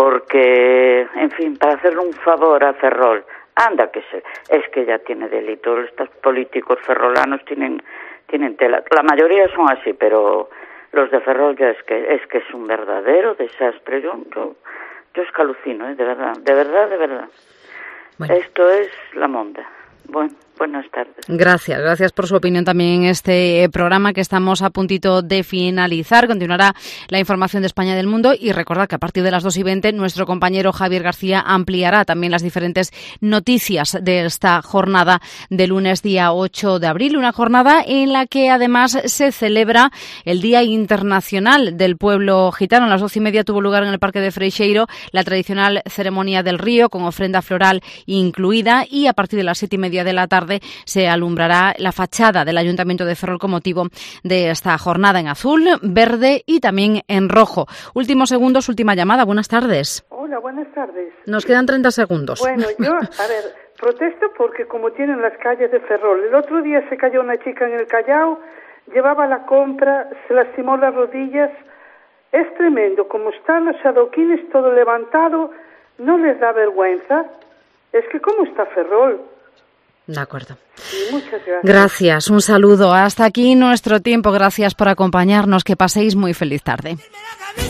porque, en fin, para hacerle un favor a Ferrol. Anda, es que ya tiene delito. Estos políticos ferrolanos tienen tela. La mayoría son así, pero los de Ferrol ya es que es un verdadero desastre. Yo escalucino, de verdad. Bueno. Esto es la monda. Bueno, buenas tardes. Gracias por su opinión también en este programa que estamos a puntito de finalizar. Continuará la información de España y del mundo y recordad que a partir de las 2:20 nuestro compañero Javier García ampliará también las diferentes noticias de esta jornada de lunes día 8 de abril, una jornada en la que además se celebra el Día Internacional del Pueblo Gitano. A las 12:30 tuvo lugar en el Parque de Freixeiro la tradicional ceremonia del río con ofrenda floral incluida y a partir de las 7:30 de la tarde se alumbrará la fachada del Ayuntamiento de Ferrol con motivo de esta jornada en azul, verde y también en rojo. Últimos segundos, última llamada. Buenas tardes. Hola, buenas tardes. Nos quedan 30 segundos. Bueno, yo, protesto porque como tienen las calles de Ferrol, el otro día se cayó una chica en el Callao, llevaba la compra, se lastimó las rodillas. Es tremendo, como están los adoquines todo levantado, ¿no les da vergüenza? Es que ¿cómo está Ferrol? De acuerdo. Sí, muchas gracias. Gracias, un saludo. Hasta aquí nuestro tiempo. Gracias por acompañarnos. Que paséis muy feliz tarde.